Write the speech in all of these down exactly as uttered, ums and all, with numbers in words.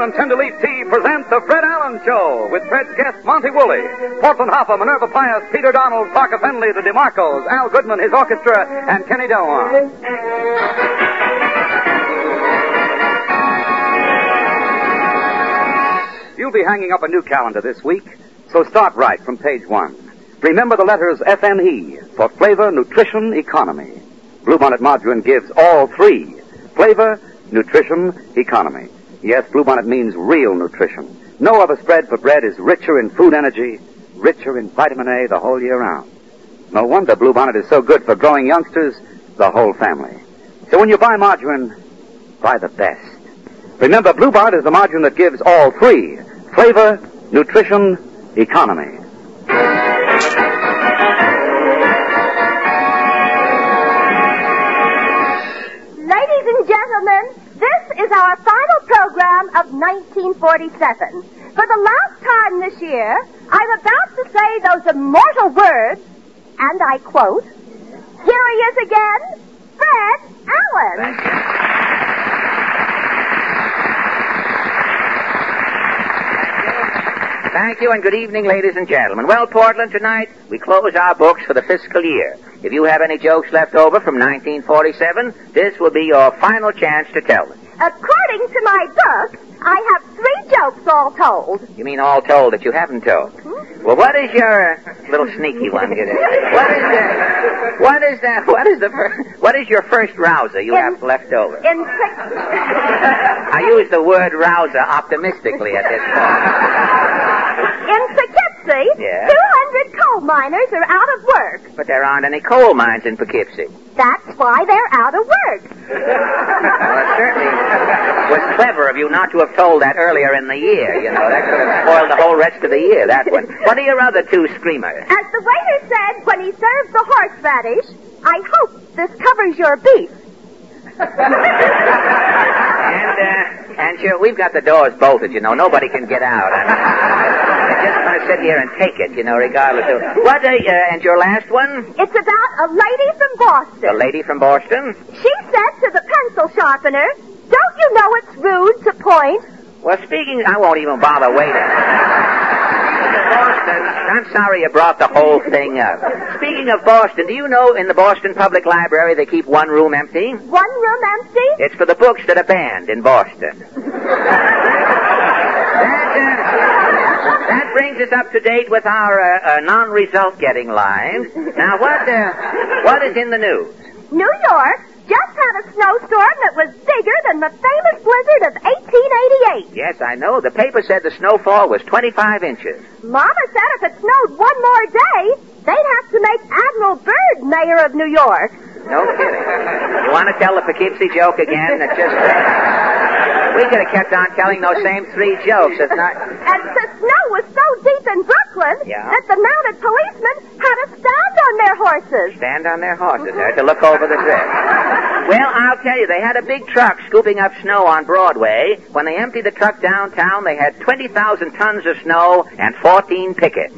Allen and Tenderleaf Tea present The Fred Allen Show with Fred's guest Monty Woolley, Portland Hoffa, Minerva Pius, Peter Donald, Parker Fenley, the DeMarcos, Al Goodman, his orchestra, and Kenny Delmar. You'll be hanging up a new calendar this week, so start right from page one. Remember the letters F M E for flavor, nutrition, economy. Bluebonnet Margarine gives all three: flavor, nutrition, economy. Yes, Bluebonnet means real nutrition. No other spread for bread is richer in food energy, richer in vitamin A the whole year round. No wonder Bluebonnet is so good for growing youngsters, the whole family. So when you buy margarine, buy the best. Remember, Bluebonnet is the margarine that gives all three: flavor, nutrition, economy. Ladies and gentlemen, this is our final program of nineteen forty-seven. For the last time this year, I'm about to say those immortal words, and I quote, "Here he is again, Fred Allen." Thank you, and good evening, ladies and gentlemen. Well, Portland, tonight we close our books for the fiscal year. If you have any jokes left over from nineteen forty-seven, this will be your final chance to tell them. According to my book, I have three jokes all told. You mean all told that you haven't told? Hmm? Well, what is your uh, little sneaky one? What is the what is the what is the fir- what is your first rouser you in, have left over? In I use the word rouser optimistically at this point. In Poughkeepsie, yeah. two hundred coal miners are out of work. But there aren't any coal mines in Poughkeepsie. That's why they're out of work. Well, it certainly was clever of you not to have told that earlier in the year. You know, that could have spoiled the whole rest of the year, that one. What are your other two screamers? As the waiter said when he served the horseradish, I hope this covers your beef. and, uh, and sure, we've got the doors bolted, you know. Nobody can get out. I mean, they're just going to sit here and take it, you know, regardless of... What, uh, uh, and your last one? It's about a lady from Boston. A lady from Boston? She said to the pencil sharpener, "Don't you know it's rude to point?" Well, speaking... I won't even bother waiting. Boston, I'm sorry you brought the whole thing up. Speaking of Boston, do you know in the Boston Public Library they keep one room empty? One room empty? It's for the books that are banned in Boston. that, uh, that brings us up to date with our uh, uh, non-result getting lives. Now, what, uh, what is in the news? New York just had a snowstorm that was bigger than the famous blizzard of eighteen eighty-eight. Yes, I know. The paper said the snowfall was twenty-five inches. Mama said if it snowed one more day, they'd have to make Admiral Byrd mayor of New York. No kidding. You want to tell the Poughkeepsie joke again? That just... We could have kept on telling those same three jokes. It's not... And the snow was so deep in Brooklyn yeah. that the mounted policemen had to stand on their horses. Stand on their horses there to look over the drift. Well, I'll tell you, they had a big truck scooping up snow on Broadway. When they emptied the truck downtown, they had twenty thousand tons of snow and fourteen pickets.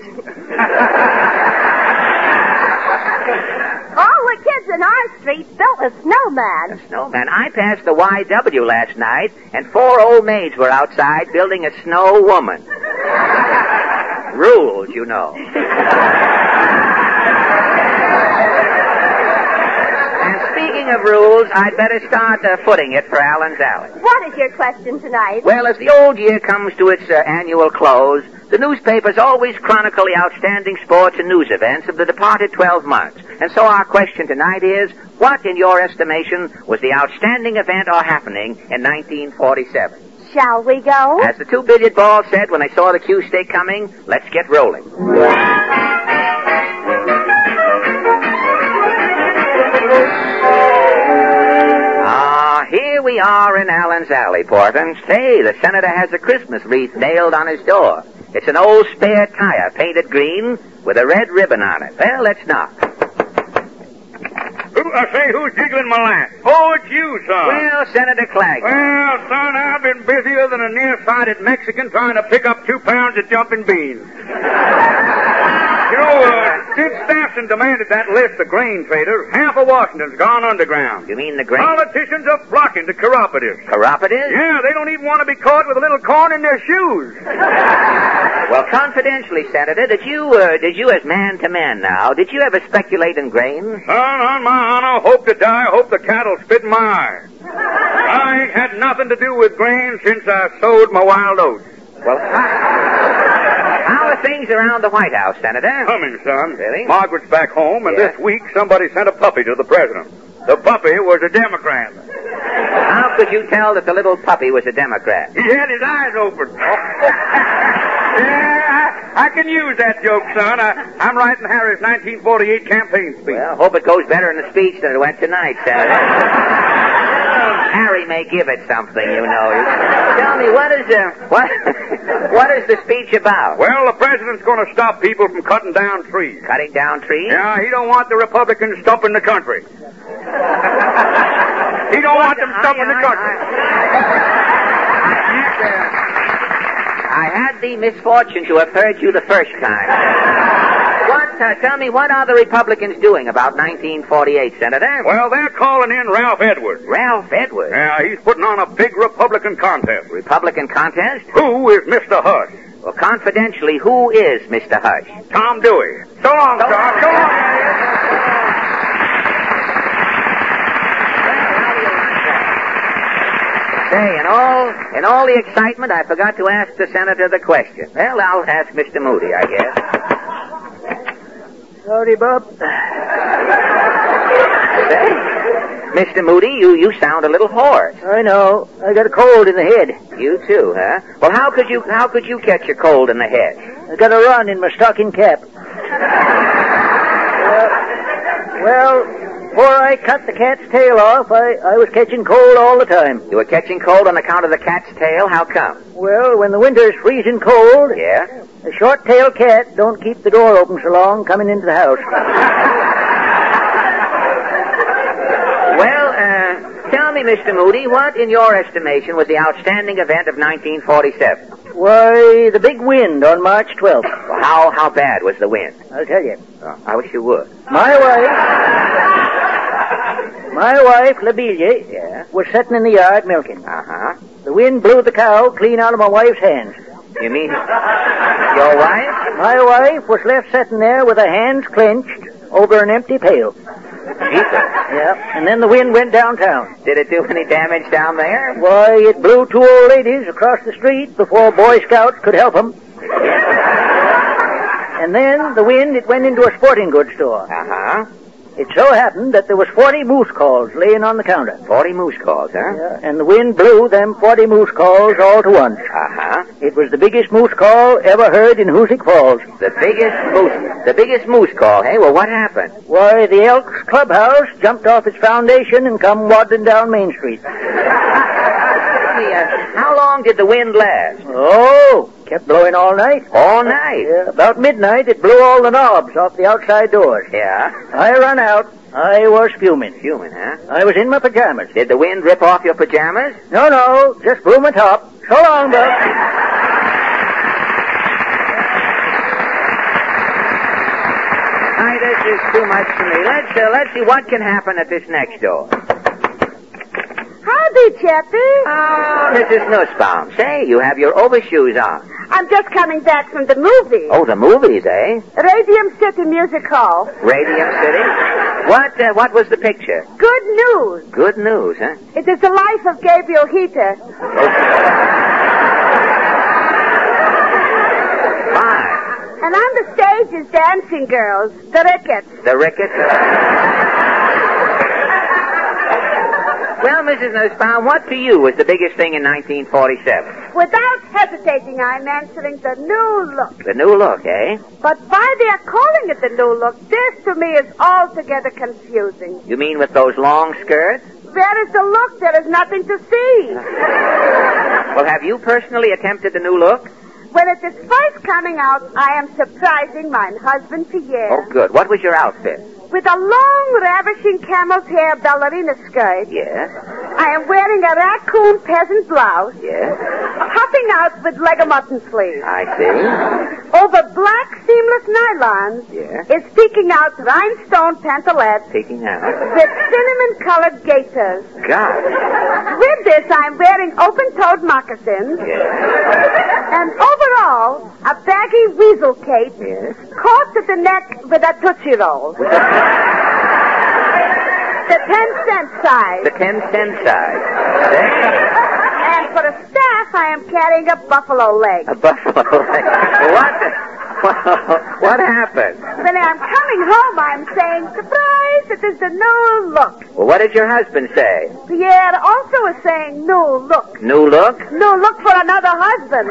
All the kids in our street built a snowman. A snowman? I passed the Y W last night, and four old maids were outside building a snow woman. Rules, you know. And speaking of rules, I'd better start uh, footing it for Allen's Alley. What is your question tonight? Well, as the old year comes to its uh, annual close, the newspapers always chronicle the outstanding sports and news events of the departed twelve months. And so our question tonight is, what, in your estimation, was the outstanding event or happening in nineteen forty-seven? Shall we go? As the two billiard balls said when they saw the cue stick coming, let's get rolling. Ah, here we are in Allen's Alley, Portland. Say, the senator has a Christmas wreath nailed on his door. It's an old spare tire painted green with a red ribbon on it. Well, let's knock. Who, I say, who's jiggling my lamp? Oh, it's you, son. Well, Senator Clegg. Well, son, I've been busier than a nearsighted Mexican trying to pick up two pounds of jumping beans. You know, uh, Since Staffson demanded that list of grain traders, half of Washington's gone underground. You mean the grain? Politicians are flocking to cooperatives. Cooperatives? Yeah, they don't even want to be caught with a little corn in their shoes. Well, confidentially, Senator, did you, uh, did you as man to man now, did you ever speculate in grain? Son, on my honor, hope to die, hope the cattle spit in my eye. I ain't had nothing to do with grain since I sowed my wild oats. Well, how, how are things around the White House, Senator? Coming, son. Really? Margaret's back home, and Yeah. this week somebody sent a puppy to the president. The puppy was a Democrat. How could you tell that the little puppy was a Democrat? He had his eyes open. Yeah, I, I can use that joke, son. I, I'm writing Harry's nineteen forty-eight campaign speech. Well, hope it goes better in the speech than it went tonight, Senator. Harry may give it something, you know. Tell me, what is uh, what what is the speech about? Well, the president's going to stop people from cutting down trees. Cutting down trees? Yeah, he don't want the Republicans stumping the country. He don't want them stumping the country. I had the misfortune to have heard you the first time. What, uh, tell me, what are the Republicans doing about nineteen forty-eight, Senator? Well, they're calling in Ralph Edwards. Ralph Edwards? Yeah, he's putting on a big Republican contest. Republican contest? Who is Mister Hush? Well, confidentially, who is Mister Hush? Tom Dewey. So long, So Tom. long. So long. Say, in all, in all the excitement, I forgot to ask the Senator the question. Well, I'll ask Mister Moody, I guess. Howdy, Bob. Say, Mister Moody, you, you sound a little hoarse. I know. I got a cold in the head. You too, huh? Well, how could you, how could you catch a cold in the head? I got a run in my stocking cap. uh, well, before I cut the cat's tail off, I, I was catching cold all the time. You were catching cold on account of the cat's tail? How come? Well, when the winter's freezing cold, Yeah? a short-tailed cat don't keep the door open so long coming into the house. Well, uh, tell me, Mister Moody, what, in your estimation, was the outstanding event of nineteen forty-seven? Why, the big wind on March twelfth. Well, how, how bad was the wind? I'll tell you. Oh, I wish you would. My wife, my wife, Labelia, Yeah? was sitting in the yard milking. Uh-huh. The wind blew the cow clean out of my wife's hands. You mean your wife? My wife was left sitting there with her hands clenched over an empty pail. Jesus. Yeah, and then the wind went downtown. Did it do any damage down there? Why, it blew two old ladies across the street before Boy Scouts could help them. And then the wind, it went into a sporting goods store. Uh-huh. It so happened that there was forty moose calls laying on the counter. Forty moose calls, huh? Yeah, and the wind blew them forty moose calls all to once. Uh-huh. It was the biggest moose call ever heard in Hoosick Falls. The biggest moose, the biggest moose call, hey? Well, what happened? Why, the Elks Clubhouse jumped off its foundation and come waddling down Main Street. Uh, how long did the wind last? Oh, kept blowing all night. All night? Yeah, about midnight, it blew all the knobs off the outside doors. Yeah? I run out. I was fuming. Human, huh? I was in my pajamas. Did the wind rip off your pajamas? No, no, just blew my top. So long, Buck. Hi, this is too much for me. Let's, uh, let's see what can happen at this next door. Howdy, Chappie. Oh, Missus Nussbaum. Say, you have your overshoes on. I'm just coming back from the movie. Oh, the movies, eh? Radium City Music Hall. Radium City? What, uh, what was the picture? Good news. Good news, huh? It is the life of Gabriel Heater. Fine. And on the stage is dancing girls, the Ricketts. The Ricketts? Well, Missus Nussbaum, what to you was the biggest thing in nineteen forty-seven? Without hesitating, I'm answering the new look. The new look, eh? But why they are calling it the new look, this to me is altogether confusing. You mean with those long skirts? Where is the look? There is nothing to see. Well, have you personally attempted the new look? When it is first coming out, I am surprising my husband Pierre. Oh, good. What was your outfit? With a long, ravishing camel's hair ballerina skirt. Yes? I am wearing a raccoon peasant blouse. Yes? Puffing out with leg of mutton sleeves. I see. Oh, over black seamless nylons Yes. is peeking out rhinestone pantalettes Peeking out. with cinnamon-colored gaiters. God. With this, I'm wearing open-toed moccasins. Yes. And overall, a baggy weasel cape Yes. caught at the neck with a Tootsie Roll. The ten cent size. The ten cent size. And for a staff, I am carrying a buffalo leg. A buffalo leg. What? What happened? When I'm coming home, I'm saying, surprise, it is the new look. Well, what did your husband say? Pierre also is saying, new look. New look? New look for another husband.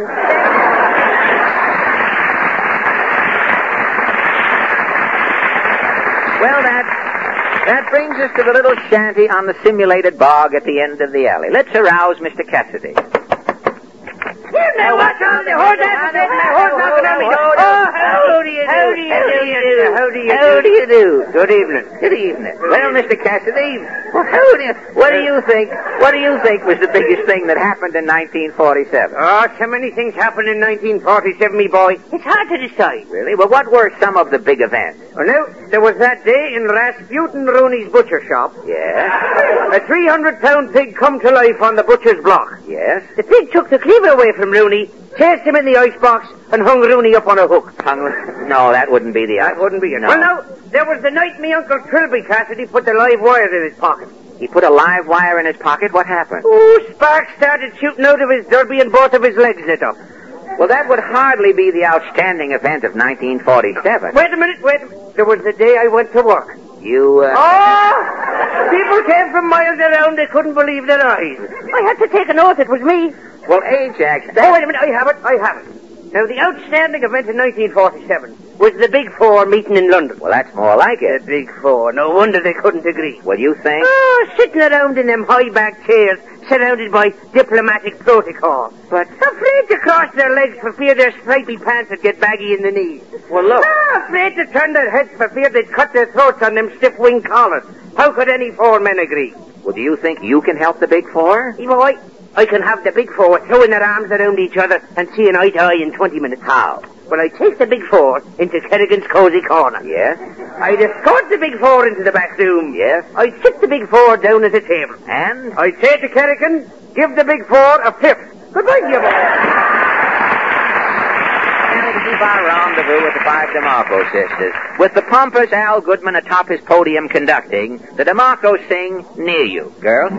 Well, that that brings us to the little shanty on the simulated bog at the end of the alley. Let's arouse Mister Cassidy. Now watch on the horse after this, my horse knocking on me. Oh, how do you do? How do you do? How do you do? How do you do? Good evening. Good evening. Well, Mister Cassidy, well, how do you, what do you think? What do you think was the biggest thing that happened in nineteen forty-seven? Oh, so many things happened in nineteen forty-seven, me boy. It's hard to decide. Really? Well, what were some of the big events? Well, now, there was that day in Rasputin Rooney's butcher shop. Yes. A three hundred pound pig come to life on the butcher's block. Yes. The pig took the cleaver away from Rooney, chased him in the icebox, and hung Rooney up on a hook. Hung, no, that wouldn't be the... That wouldn't be it. No. Well, now, there was the night me Uncle Trilby Cassidy put the live wire in his pocket. He put a live wire in his pocket? What happened? Oh, sparks started shooting out of his derby and both of his legs lit up. Well, that would hardly be the outstanding event of nineteen forty-seven. Wait a minute, wait a minute. There was the day I went to work. You, uh... Oh! People came from miles around. They couldn't believe their eyes. I had to take an oath it was me. Well, Ajax, that... Oh, wait a minute. I have it. I have it. Now, the outstanding event in nineteen forty-seven was the Big Four meeting in London. Well, that's more like The it. Big Four. No wonder they couldn't agree. Well, you think? Oh, sitting around in them high-backed chairs, surrounded by diplomatic protocol. But... Afraid to cross their legs for fear their stripy pants would get baggy in the knees. Well, look. Ah, afraid to turn their heads for fear they'd cut their throats on them stiff wing collars. How could any four men agree? Well, do you think you can help the Big Four? Hey, boy, I can have the Big Four throwing their arms around each other and seeing eye to eye in twenty minutes. How? Well, I take the Big Four into Kerrigan's cozy corner. Yes? I'd escort the Big Four into the back room. Yes? I'd sit the Big Four down at a table. And? I'd say to Kerrigan, give the Big Four a fifth. Goodbye, dear boy. And to keep our rendezvous with the five DeMarco sisters. With the pompous Al Goodman atop his podium conducting, the DeMarcos sing Near You. Girls?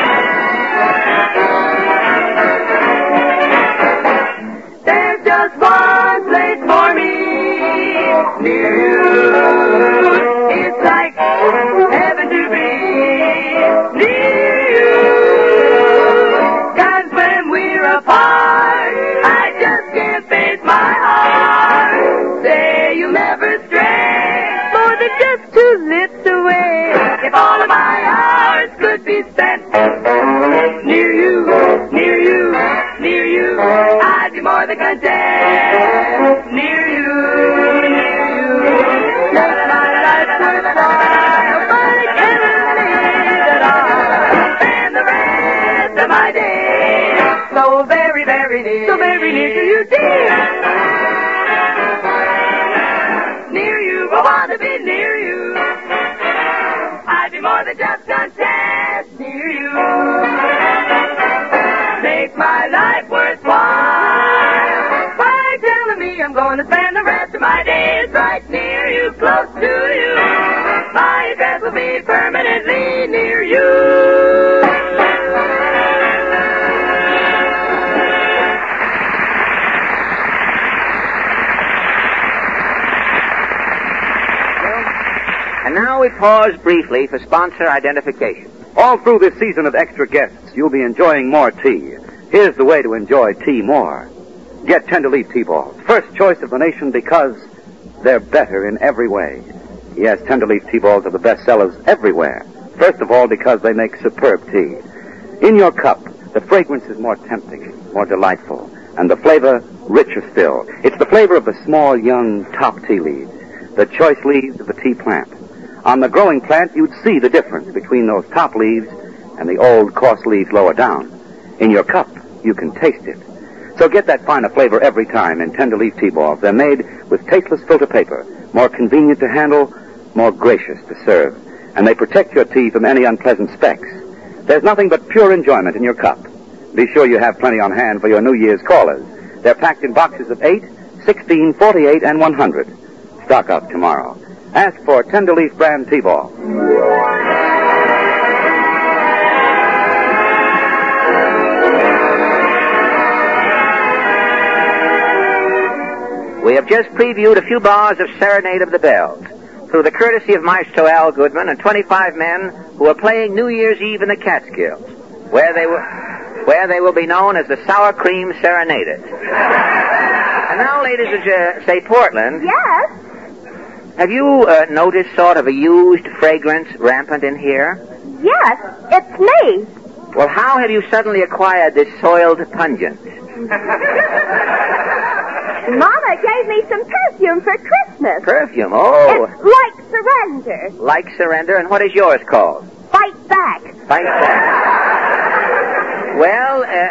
There's just one place for me near you. It's like heaven to be near you. 'Cause when we're apart, I just can't face my heart. Say you'll never stray more than just two lips away. If all of my hours could be spent near you, near you, near you, I'd be more than content. Near you, near you, la la la la la la la. But I can't believe that I'll spend the rest of my days so very, very near, so very near to you, dear. Near you, I want to be near you. I'd be more than just content near you. Make my life worthwhile by telling me I'm going to spend the rest of my days right near you, close to you. My address will be permanently near you. And now we pause briefly for sponsor identification. All through this season of extra guests, you'll be enjoying more tea. Here's the way to enjoy tea more. Get Tenderleaf tea balls, first choice of the nation because they're better in every way. Yes, Tenderleaf tea balls are the best sellers everywhere. First of all, because they make superb tea. In your cup, the fragrance is more tempting, more delightful, and the flavor richer still. It's the flavor of the small, young top tea leaves, the choice leaves of the tea plant. On the growing plant, you'd see the difference between those top leaves and the old, coarse leaves lower down. In your cup, you can taste it. So get that finer flavor every time in tender leaf tea balls. They're made with tasteless filter paper, more convenient to handle, more gracious to serve. And they protect your tea from any unpleasant specks. There's nothing but pure enjoyment in your cup. Be sure you have plenty on hand for your New Year's callers. They're packed in boxes of eight, sixteen, forty-eight, and one hundred. Stock up tomorrow. Ask for Tenderleaf brand T-Ball. We have just previewed a few bars of Serenade of the Bells through the courtesy of Maestro Al Goodman and twenty-five men who are playing New Year's Eve in the Catskills, where they will, where they will be known as the Sour Cream Serenaders. And now, ladies of, uh, say, Portland. Yes? Have you uh, noticed sort of a used fragrance rampant in here? Yes, it's me. Well, how have you suddenly acquired this soiled pungent? Mama gave me some perfume for Christmas. Perfume, oh. It's like surrender. Like surrender, and what is yours called? Fight back. Fight back. Well, uh...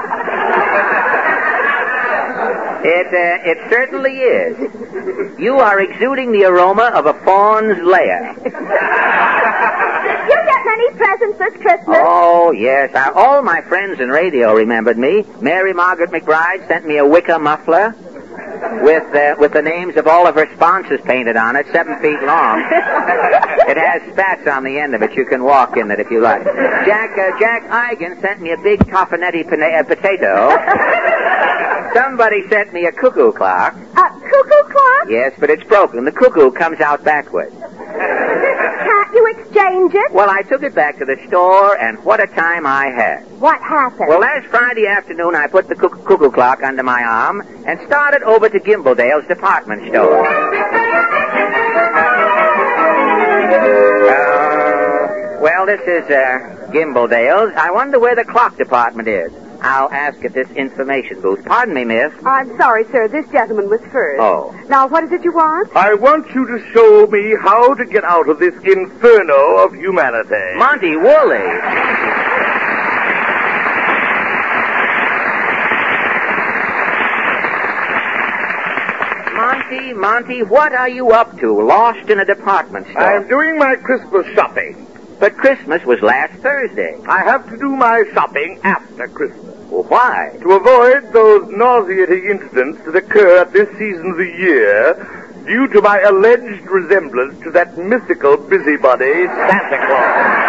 It, uh, it certainly is. You are exuding the aroma of a fawn's lair. Did you get many presents this Christmas? Oh, yes. I, all my friends in radio remembered me. Mary Margaret McBride sent me a wicker muffler with uh, with the names of all of her sponsors painted on it, seven feet long. It has spats on the end of it. You can walk in it if you like. Jack uh, Jack Eigen sent me a big Toffanetti pona- uh, potato. Somebody sent me a cuckoo clock. A cuckoo clock? Yes, but it's broken. The cuckoo comes out backwards. Can't you exchange it? Well, I took it back to the store, and what a time I had. What happened? Well, last Friday afternoon, I put the cuckoo, cuckoo clock under my arm and started over to Gimbledale's department store. Uh, well, this is uh, Gimbledale's. I wonder where the clock department is. I'll ask at this information booth. Pardon me, miss. I'm sorry, sir. This gentleman was first. Oh. Now, what is it you want? I want you to show me how to get out of this inferno of humanity. Monty Woolley. Monty, Monty, what are you up to? Lost in a department store. I'm doing my Christmas shopping. But Christmas was last Thursday. I have to do my shopping after Christmas. Well, why? To avoid those nauseating incidents that occur at this season of the year due to my alleged resemblance to that mythical busybody, Santa Claus.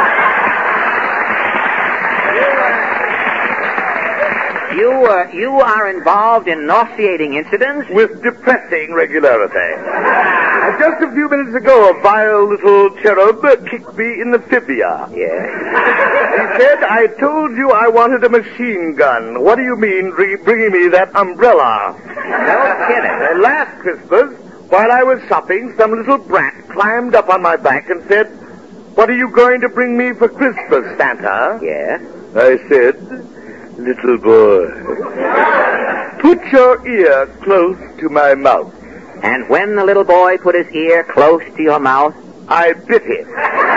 You, uh, you are involved in nauseating incidents? With depressing regularity. Uh, just a few minutes ago, a vile little cherub kicked me in the fibia. Yes. He said, I told you I wanted a machine gun. What do you mean re- bringing me that umbrella? No kidding. Uh, last Christmas, while I was shopping, some little brat climbed up on my back and said, what are you going to bring me for Christmas, Santa? Yes. I said, little boy, put your ear close to my mouth. And when the little boy put his ear close to your mouth? I bit him.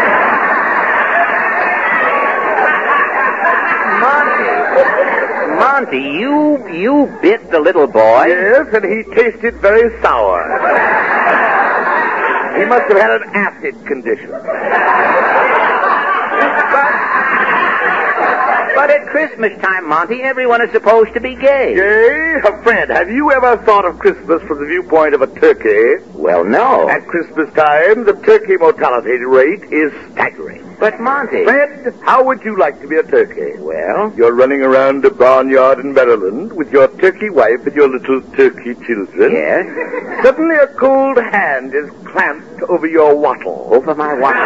Monty, Monty, you, you bit the little boy? Yes, and he tasted very sour. He must have had an acid condition. But at Christmas time, Monty, everyone is supposed to be gay. Gay? Fred, have you ever thought of Christmas from the viewpoint of a turkey? Well, no. At Christmas time, the turkey mortality rate is staggering. But, Monty... Fred, how would you like to be a turkey? Well? You're running around a barnyard in Maryland with your turkey wife and your little turkey children. Yes? Suddenly a cold hand is clamped over your wattle. Over my wattle?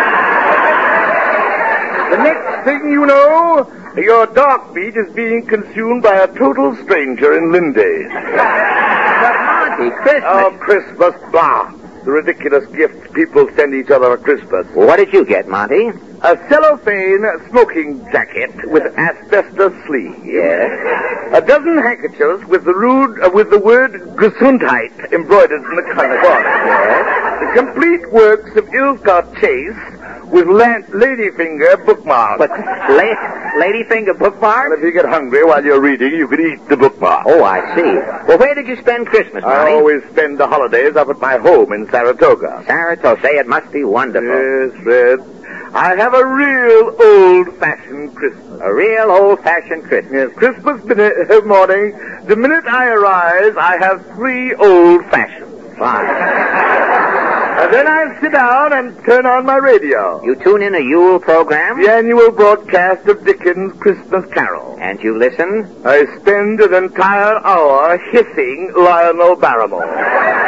The next thing you know, your dark meat is being consumed by a total stranger in Lindy. But, Monty, Christmas... Oh, Christmas, blah. The ridiculous gifts people send each other at Christmas. Well, what did you get, Monty? A cellophane smoking jacket with asbestos sleeves. Yes. A dozen handkerchiefs with the rude, uh, with the word Gesundheit embroidered in the corner. Yes. Complete works of Ilcott Chase with Lan- Ladyfinger bookmarks. But la- Ladyfinger bookmark? Well, if you get hungry while you're reading, you can eat the bookmark. Oh, I see. Well, where did you spend Christmas, I Monty? always spend the holidays up at my home in Saratoga. Saratoga. Say, it must be wonderful. Yes, Fred. I have a real old-fashioned Christmas. A real old-fashioned Christmas. Yes, Christmas minute, uh, morning, the minute I arise, I have three old-fashions. Fine. And then I sit down and turn on my radio. You tune in a Yule program? The annual broadcast of Dickens' Christmas Carol. And you listen? I spend an entire hour hissing Lionel Barrymore.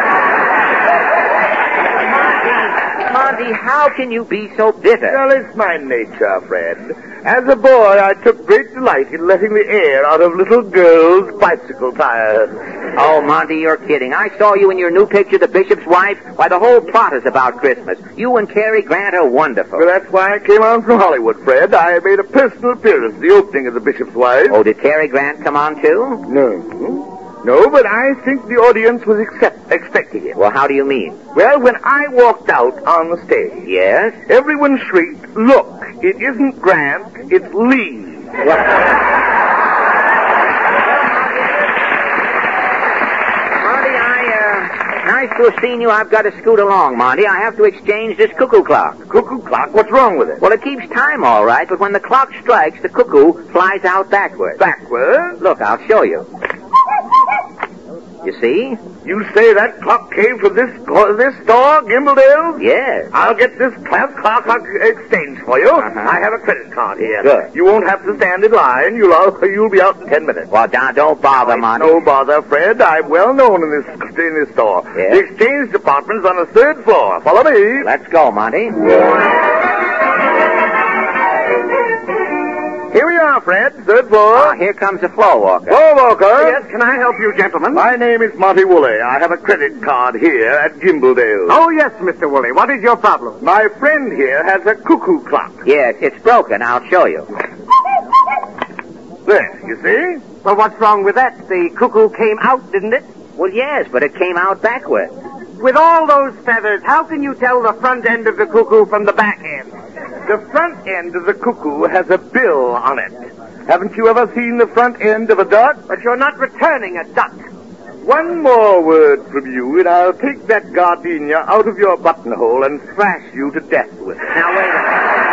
Monty, how can you be so bitter? Well, it's my nature, Fred. As a boy, I took great delight in letting the air out of little girls' bicycle tires. Oh, Monty, you're kidding. I saw you in your new picture, The Bishop's Wife. Why, the whole plot is about Christmas. You and Cary Grant are wonderful. Well, that's why I came on from Hollywood, Fred. I made a personal appearance at the opening of The Bishop's Wife. Oh, did Cary Grant come on, too? No. No, but I think the audience was accept- expecting it. Well, how do you mean? Well, when I walked out on the stage, Yes? everyone shrieked, "Look, it isn't Grant, it's Lee." Monty, I, uh, nice to have seen you. I've got to scoot along, Monty. I have to exchange this cuckoo clock. Cuckoo clock? What's wrong with it? Well, it keeps time all right, but when the clock strikes, the cuckoo flies out backwards. Backward? Look, I'll show you. You see? You say that clock came from this this store, Gimbledale? Yes. I'll get this clock clock exchange for you. Uh-huh. I have a credit card here. Good. You won't have to stand in line. You'll all, you'll be out in ten minutes. Well, now, don't bother, Monty. No bother, Fred. I'm well known in this in this store. Yes? The exchange department's on the third floor. Follow me. Let's go, Monty. Here we are, Fred. Third floor. Ah, here comes the floor walker. Floor walker. Yes, can I help you, gentlemen? My name is Monty Woolley. I have a credit card here at Gimbledale. Oh, yes, Mister Woolley. What is your problem? My friend here has a cuckoo clock. Yes, it's broken. I'll show you. There, you see? Well, what's wrong with that? The cuckoo came out, didn't it? Well, yes, but it came out backwards. With all those feathers, how can you tell the front end of the cuckoo from the back end? The front end of the cuckoo has a bill on it. Haven't you ever seen the front end of a duck? But you're not returning a duck. One more word from you, and I'll take that gardenia out of your buttonhole and thrash you to death with it. Now, wait a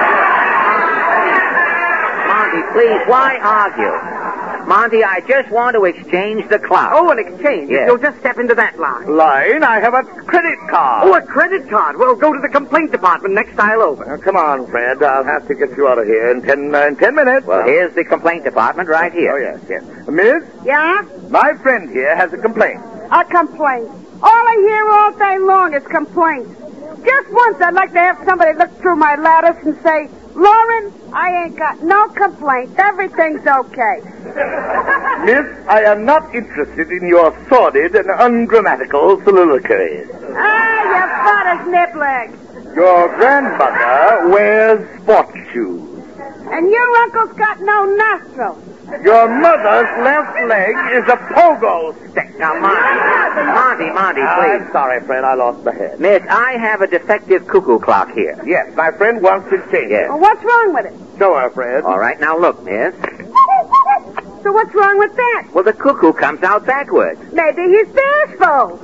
minute. Monty, please, why argue? Monty, I just want to exchange the clock. Oh, an exchange. Yes. You'll just step into that line. Line, I have a credit card. Oh, a credit card. Well, go to the complaint department next aisle over. Now, come on, Fred. I'll have to get you out of here in ten, uh, in ten minutes. Well, here's the complaint department right here. Oh, yes, yes. Miss, Yeah? my friend here has a complaint. A complaint. All I hear all day long is complaints. Just once I'd like to have somebody look through my lattice and say, Lauren, I ain't got no complaints. Everything's okay. Miss, I am not interested in your sordid and ungrammatical soliloquies. Ah, you father's nibleg. Your grandmother wears sport shoes. And your uncle's got no nostrils. Your mother's left leg is a pogo stick. Now, Monty, Monty, Monty, please. I'm sorry, friend. I lost my head. Miss, I have a defective cuckoo clock here. Yes, my friend wants to change Yes. Well, what's wrong with it? it. Show her, Fred. All right, now look, miss. So what's wrong with that? Well, the cuckoo comes out backwards. Maybe he's bashful.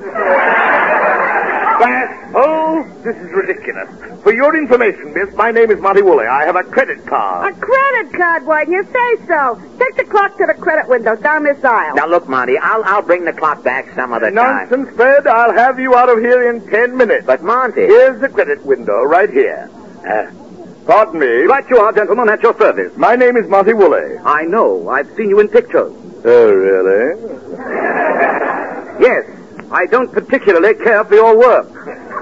Oh, this is ridiculous. For your information, miss, my name is Monty Woolley. I have a credit A card. credit card, why didn't you say so? Take the clock to the credit window down this aisle. Now, look, Monty, I'll I'll bring the clock back some other time. Nonsense, Fred. I'll have you out of here in ten minutes. But, Monty... Here's the credit window right here. Uh, pardon me. Right you are, gentlemen, at your service. My name is Monty Woolley. I know. I've seen you in pictures. Oh, really? Yes. I don't particularly care for your work.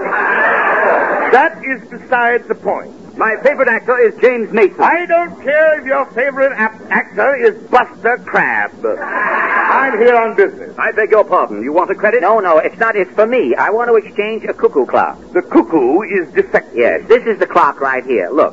That is beside the point. My favorite actor is James Mason. I don't care if your favorite ap- actor is Buster Crabbe. I'm here on business. I beg your pardon. You want a credit? No, no, it's not. It's for me. I want to exchange a cuckoo clock. The cuckoo is defective. Yes, this is the clock right here. Look.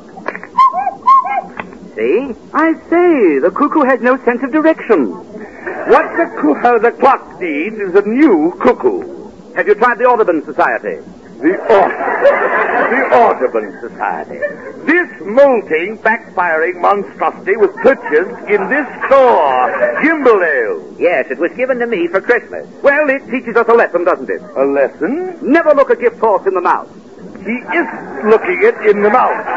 See? I say, the cuckoo has no sense of direction. What the, cu- uh, the clock needs is a new cuckoo. Have you tried the Audubon Society? The, Aud- the Audubon Society. This molting, backfiring monstrosity was purchased in this store, Gimbal Ale. Yes, it was given to me for Christmas. Well, it teaches us a lesson, doesn't it? A lesson? Never look a gift horse in the mouth. He is looking it in the mouth.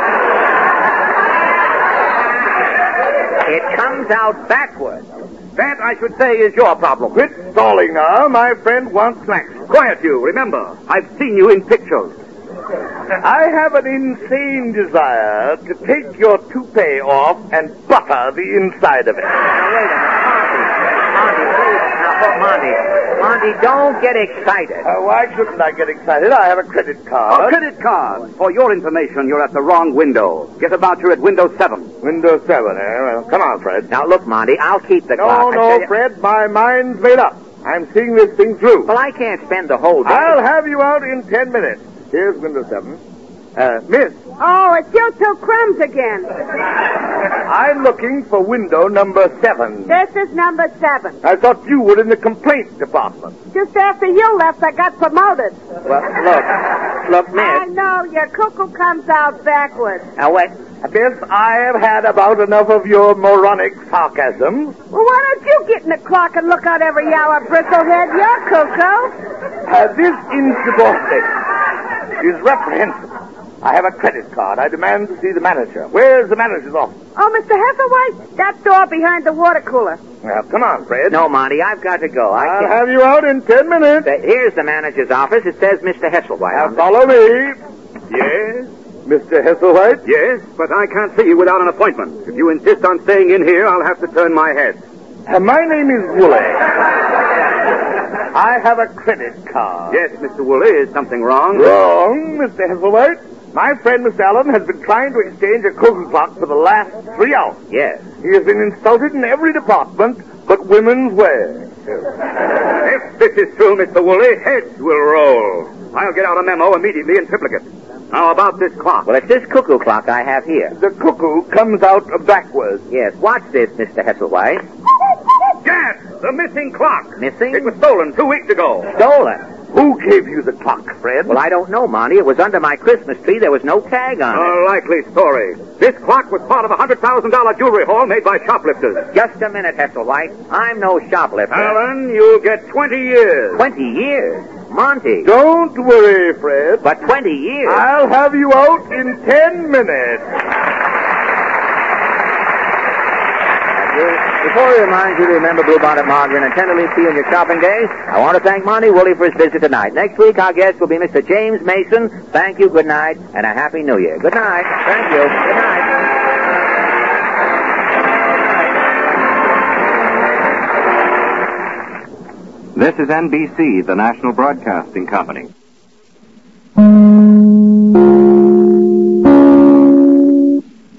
It comes out backwards. That, I should say, is your problem. Quit stalling now. My friend wants snacks. Quiet, you. Remember, I've seen you in pictures. I have an insane desire to take your toupee off and butter the inside of it. Now, wait a minute. Monty, Monty, please. Now, Monty. Monty, don't get excited. Uh, why shouldn't I get excited? I have a credit card. A credit card. For your information, you're at the wrong window. Get about you at window seven. Window seven, eh? Well, come on, Fred. Now, look, Monty, I'll keep the No, clock. I tell no, you- Fred. My mind's made up. I'm seeing this thing through. Well, I can't spend the whole day. I'll have you out in ten minutes. Here's window seven. Uh, miss, Oh, it's you two crumbs again. I'm looking for window number seven. This is number seven. I thought you were in the complaint department. Just after you left, I got promoted. Well, look. Look, I miss. know, your cuckoo comes out backwards. Now, wait. Miss, I have had about enough of your moronic sarcasms. Well, why don't you get in the clock and look out every hour, bristlehead? You're cuckoo. Uh, this insubordination is reprehensible. I have a credit card. I demand to see the manager. Where's the manager's office? Oh, Mister Heatherwhite, that door behind the water cooler. Now, come on, Fred. No, Monty, I've got to go. I I'll can't. have you out in ten minutes. Uh, Here's the manager's office. It says Mister Hesselwhite. Now, on it. follow me. Yes? Mister Hesselwhite? Yes, but I can't see you without an appointment. If you insist on staying in here, I'll have to turn my head. Uh, my name is Woolley. I have a credit card. Yes, Mister Woolley, is something wrong? Wrong, Mister Hesselwhite. My friend, Mister Allen, has been trying to exchange a cuckoo clock for the last three hours. Yes. He has been insulted in every department but women's wear. If this is true, Mister Woolley, heads will roll. I'll get out a memo immediately in triplicate. Now, about this clock. Well, it's this cuckoo clock I have here. The cuckoo comes out backwards. Yes. Watch this, Mister Hesselwhite. Yes, the missing clock. Missing? It was stolen two weeks ago. Stolen. Who gave you the clock, Fred? Well, I don't know, Monty. It was under my Christmas tree. There was no tag on it. A likely story. This clock was part of a one hundred thousand dollars jewelry haul made by shoplifters. Just a minute, Hesselwhite. I'm no shoplifter. Allen, you'll get twenty years. Twenty years. Monty. Don't worry, Fred. But twenty years. I'll have you out in ten minutes. Before we remind you to remember Bluebonnet Margarine and tenderly see you on your shopping days, I want to thank Monty Woolley for his visit tonight. Next week, our guest will be Mister James Mason. Thank you, good night, and a Happy New Year. Good night. Thank you. Good night. This is N B C, the National Broadcasting Company.